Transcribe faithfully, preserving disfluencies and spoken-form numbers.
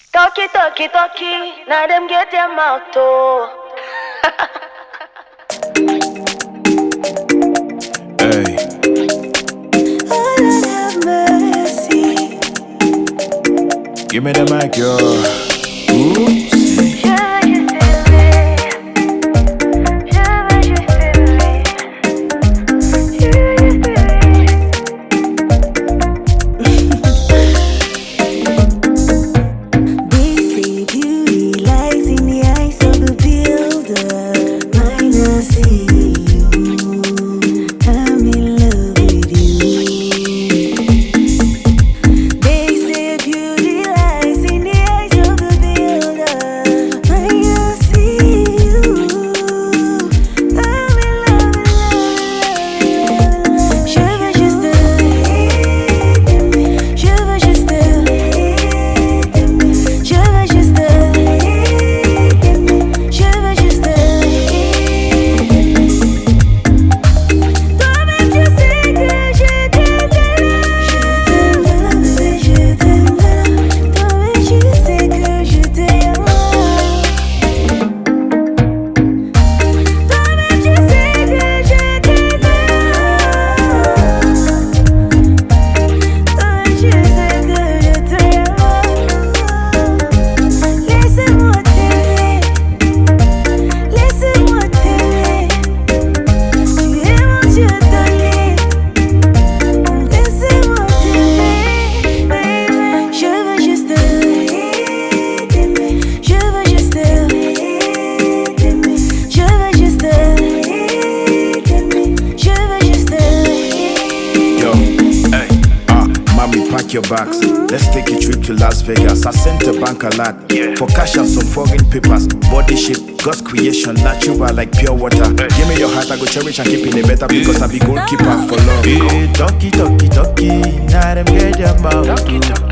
Talkie, talkie, talkie, now them get their mouth too. Hey. Oh, Lord have mercy. Give me the mic, yo. Ooh. Your bags. Let's take a trip to Las Vegas. I sent a bank a lot yeah. For cash and some foreign papers. Body shape, God's creation, natural like pure water. Hey. Give me your heart, I go cherish and keep it better because I be goalkeeper for love. Hey, talkie, talkie, talkie, now them get your mouth.